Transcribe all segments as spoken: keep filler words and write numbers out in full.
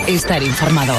Estar informado.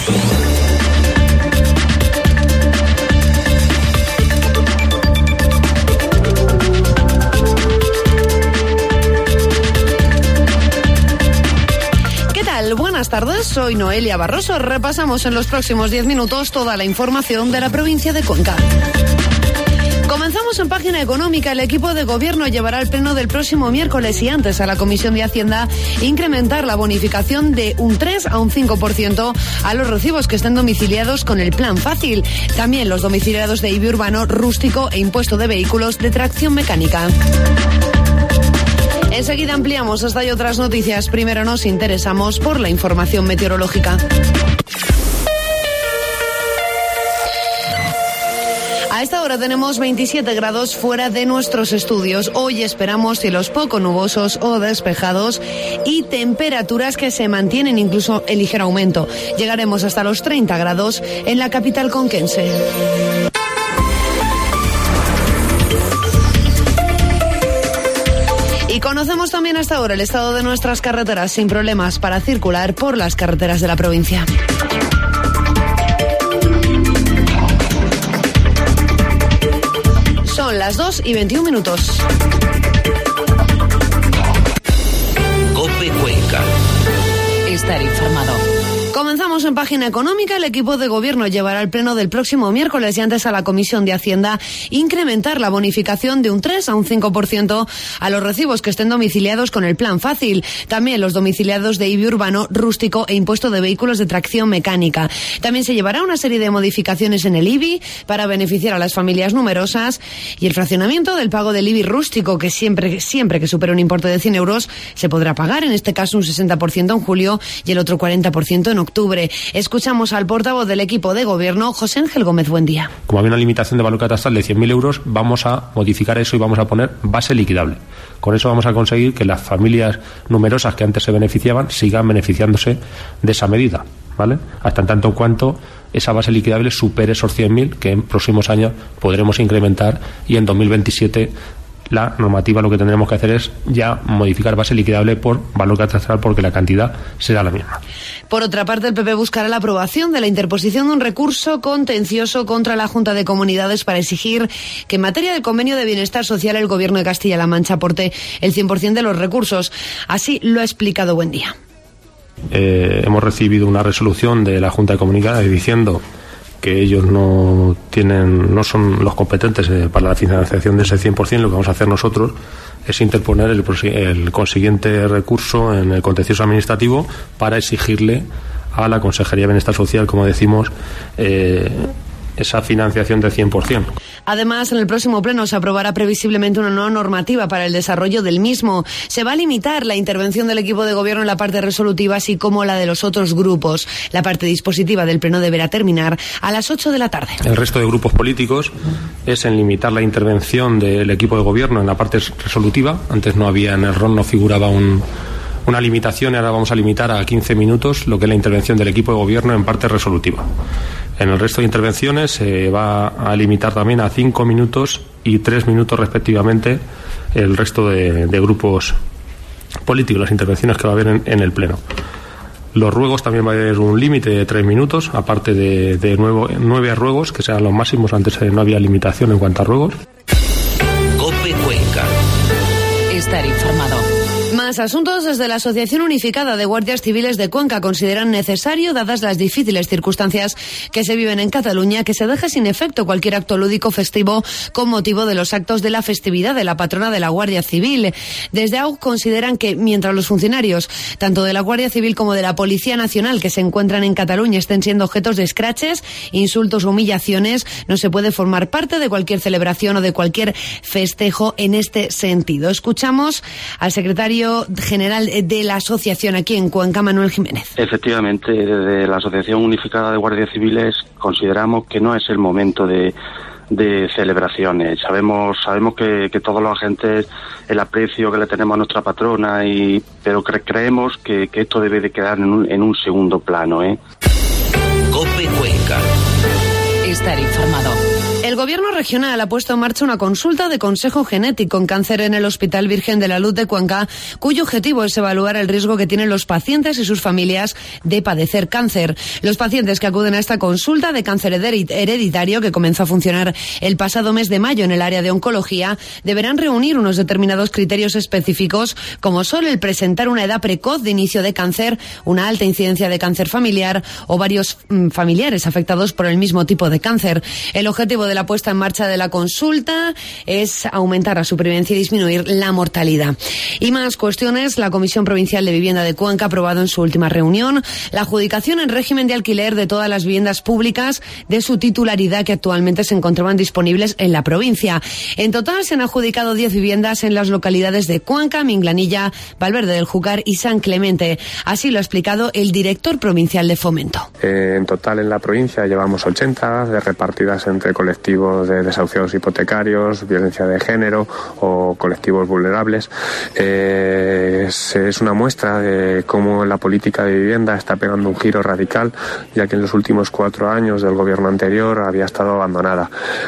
Buenas tardes, soy Noelia Barroso. Repasamos en los próximos diez minutos toda la información de la provincia de Cuenca. Comenzamos en página económica. El equipo de gobierno llevará al pleno del próximo miércoles y antes a la Comisión de Hacienda incrementar la bonificación de un tres a un cinco por ciento a los recibos que estén domiciliados con el Plan Fácil. También los domiciliados de I B I urbano, rústico e impuesto de vehículos de tracción mecánica. Enseguida ampliamos esta y otras noticias. Primero nos interesamos por la información meteorológica. A esta hora tenemos veintisiete grados fuera de nuestros estudios. Hoy esperamos cielos poco nubosos o despejados y temperaturas que se mantienen, incluso en ligero aumento. Llegaremos hasta los treinta grados en la capital conquense. Y conocemos también hasta ahora el estado de nuestras carreteras sin problemas para circular por las carreteras de la provincia. Son las dos y veintiún minutos. COPE Cuenca. Estar informado. Comenzamos en página económica. El equipo de gobierno llevará al pleno del próximo miércoles y antes a la Comisión de Hacienda incrementar la bonificación de un tres a un cinco por ciento a los recibos que estén domiciliados con el Plan Fácil. También los domiciliados de I B I urbano, rústico e impuesto de vehículos de tracción mecánica. También se llevará una serie de modificaciones en el I B I para beneficiar a las familias numerosas y el fraccionamiento del pago del I B I rústico, que siempre, siempre que supere un importe de cien euros se podrá pagar, en este caso un sesenta por ciento en julio y el otro cuarenta por ciento en octubre. Escuchamos al portavoz del equipo de gobierno, José Ángel Gómez. Buen día. Como había una limitación de valor catastral de cien mil euros, vamos a modificar eso y vamos a poner base liquidable. Con eso vamos a conseguir que las familias numerosas que antes se beneficiaban sigan beneficiándose de esa medida, ¿vale? Hasta en tanto en cuanto esa base liquidable supere esos cien mil, que en próximos años podremos incrementar, y en dos mil veintisiete la normativa lo que tendremos que hacer es ya modificar base liquidable por valor catastral, porque la cantidad será la misma. Por otra parte, el P P buscará la aprobación de la interposición de un recurso contencioso contra la Junta de Comunidades para exigir que en materia del convenio de bienestar social el Gobierno de Castilla-La Mancha aporte el cien por ciento de los recursos. Así lo ha explicado Buendía. Eh, hemos recibido una resolución de la Junta de Comunidades diciendo que ellos no tienen, no son los competentes eh, para la financiación de ese cien por ciento. Lo que vamos a hacer nosotros es interponer el, el consiguiente recurso en el contencioso administrativo para exigirle a la Consejería de Bienestar Social, como decimos, eh, esa financiación del cien por ciento. Además, en el próximo pleno se aprobará previsiblemente una nueva normativa para el desarrollo del mismo. Se va a limitar la intervención del equipo de gobierno en la parte resolutiva, así como la de los otros grupos. La parte dispositiva del pleno deberá terminar a las ocho de la tarde. El resto de grupos políticos es en limitar la intervención del equipo de gobierno en la parte resolutiva. Antes no había, en el R O N no figuraba un, una limitación, y ahora vamos a limitar a quince minutos lo que es la intervención del equipo de gobierno en parte resolutiva. En el resto de intervenciones se va a limitar también a cinco minutos y tres minutos respectivamente el resto de, de grupos políticos, las intervenciones que va a haber en, en el Pleno. Los ruegos también va a haber un límite de tres minutos, aparte de, de nuevo, nueve ruegos, que serán los máximos. Antes no había limitación en cuanto a ruegos. COPE Cuenca. Estar informado. Más asuntos. Desde la Asociación Unificada de Guardias Civiles de Cuenca consideran necesario, dadas las difíciles circunstancias que se viven en Cataluña, que se deje sin efecto cualquier acto lúdico festivo con motivo de los actos de la festividad de la patrona de la Guardia Civil. Desde A U C consideran que mientras los funcionarios, tanto de la Guardia Civil como de la Policía Nacional, que se encuentran en Cataluña, estén siendo objetos de escraches, insultos o humillaciones, no se puede formar parte de cualquier celebración o de cualquier festejo en este sentido. Escuchamos al secretario general de la asociación aquí en Cuenca, Manuel Jiménez. Efectivamente, desde la Asociación Unificada de Guardias Civiles consideramos que no es el momento de, de celebraciones. Sabemos sabemos que, que todos los agentes, el aprecio que le tenemos a nuestra patrona, y pero cre- creemos que, que esto debe de quedar en un, en un segundo plano, ¿eh? COPE Cuenca. Estar informado. El Gobierno regional ha puesto en marcha una consulta de consejo genético en cáncer en el Hospital Virgen de la Luz de Cuenca, cuyo objetivo es evaluar el riesgo que tienen los pacientes y sus familias de padecer cáncer. Los pacientes que acuden a esta consulta de cáncer hereditario, que comenzó a funcionar el pasado mes de mayo en el área de oncología, deberán reunir unos determinados criterios específicos, como son el presentar una edad precoz de inicio de cáncer, una alta incidencia de cáncer familiar o varios mmm, familiares afectados por el mismo tipo de cáncer. El objetivo de la puesta en marcha de la consulta es aumentar la supervivencia y disminuir la mortalidad. Y más cuestiones. La Comisión Provincial de Vivienda de Cuenca ha aprobado en su última reunión la adjudicación en régimen de alquiler de todas las viviendas públicas de su titularidad que actualmente se encontraban disponibles en la provincia. En total se han adjudicado diez viviendas en las localidades de Cuenca, Minglanilla, Valverde del Júcar y San Clemente. Así lo ha explicado el director provincial de Fomento. Eh, en total en la provincia llevamos ochenta, de repartidas entre colectivos de desahuciados hipotecarios, violencia de género o colectivos vulnerables. Eh, es, es una muestra de cómo la política de vivienda está pegando un giro radical, ya que en los últimos cuatro años del gobierno anterior había estado abandonada.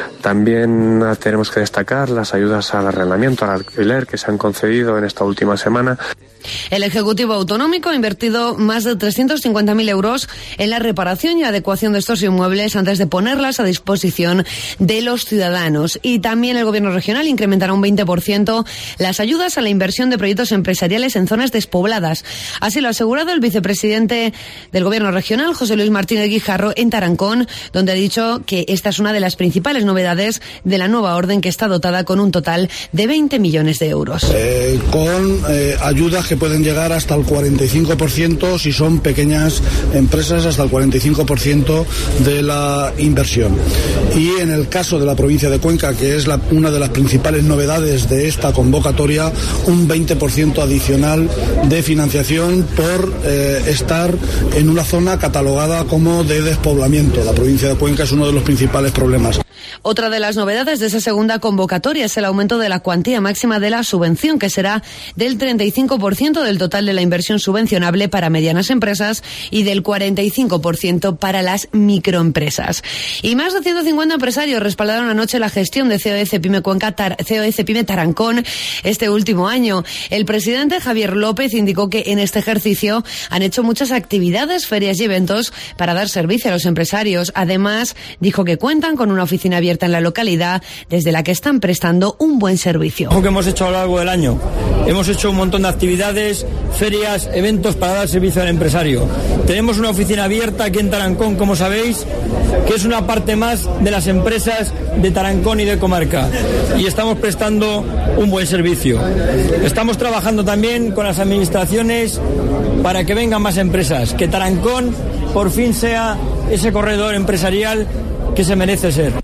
También tenemos que destacar las ayudas al arrendamiento, al alquiler, que se han concedido en esta última semana. El Ejecutivo Autonómico ha invertido más de trescientos cincuenta mil euros en la reparación y adecuación de estos inmuebles antes de ponerlas a disposición de los ciudadanos. Y también el Gobierno regional incrementará un veinte por ciento las ayudas a la inversión de proyectos empresariales en zonas despobladas. Así lo ha asegurado el vicepresidente del Gobierno regional, José Luis Martínez Guijarro, en Tarancón, donde ha dicho que esta es una de las principales novedades de la nueva orden, que está dotada con un total de veinte millones de euros. Eh, con eh, ayudas que pueden llegar hasta el cuarenta y cinco por ciento si son pequeñas empresas, hasta el cuarenta y cinco por ciento de la inversión. Y en el caso de la provincia de Cuenca, que es la, una de las principales novedades de esta convocatoria, un veinte por ciento adicional de financiación por eh, estar en una zona catalogada como de despoblamiento. La provincia de Cuenca es uno de los principales problemas. Otra de las novedades de esa segunda convocatoria es el aumento de la cuantía máxima de la subvención, que será del treinta y cinco por ciento del total de la inversión subvencionable para medianas empresas y del cuarenta y cinco por ciento para las microempresas. Y más de ciento cincuenta empresarios respaldaron anoche la gestión de C O E Cepime Cuenca, Tar- C O E Cepime Tarancón este último año. El presidente Javier López indicó que en este ejercicio han hecho muchas actividades, ferias y eventos para dar servicio a los empresarios. Además, dijo que cuentan con una oficina abierta en la localidad desde la que están prestando un buen servicio. Lo que hemos hecho a lo largo del año, hemos hecho un montón de actividades, ferias, eventos para dar servicio al empresario. Tenemos una oficina abierta aquí en Tarancón, como sabéis, que es una parte más de las empresas de Tarancón y de comarca, y estamos prestando un buen servicio. Estamos trabajando también con las administraciones para que vengan más empresas, que Tarancón por fin sea ese corredor empresarial que se merece ser.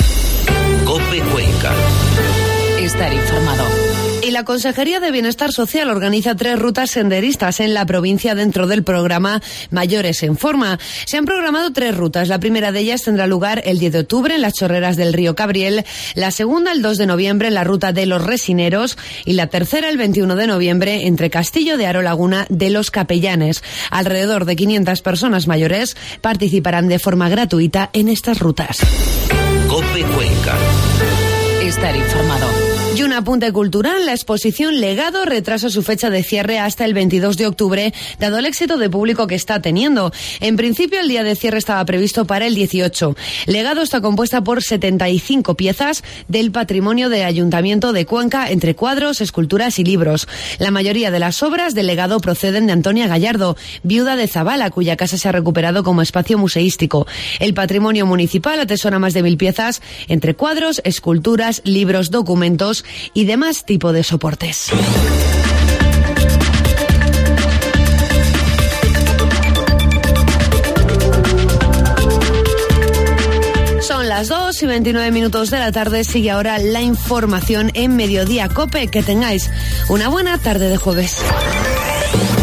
COPE Cuenca. Estar informado. Y la Consejería de Bienestar Social organiza tres rutas senderistas en la provincia dentro del programa Mayores en Forma. Se han programado tres rutas. La primera de ellas tendrá lugar el diez de octubre en las chorreras del río Cabriel, la segunda el dos de noviembre en la ruta de los Resineros y la tercera el veintiuno de noviembre entre Castillo de Aro Laguna de los Capellanes. Alrededor de quinientas personas mayores participarán de forma gratuita en estas rutas. COPE Cuenca. Estar informado. Y un apunte cultural, la exposición Legado retrasa su fecha de cierre hasta el veintidós de octubre, dado el éxito de público que está teniendo. En principio, el día de cierre estaba previsto para el dieciocho. Legado está compuesta por setenta y cinco piezas del patrimonio del Ayuntamiento de Cuenca, entre cuadros, esculturas y libros. La mayoría de las obras de Legado proceden de Antonia Gallardo, viuda de Zabala, cuya casa se ha recuperado como espacio museístico. El patrimonio municipal atesora más de mil piezas, entre cuadros, esculturas, libros, documentos y demás tipo de soportes. Son las dos y veintinueve minutos de la tarde. Sigue ahora la información en Mediodía COPE. Que tengáis una buena tarde de jueves.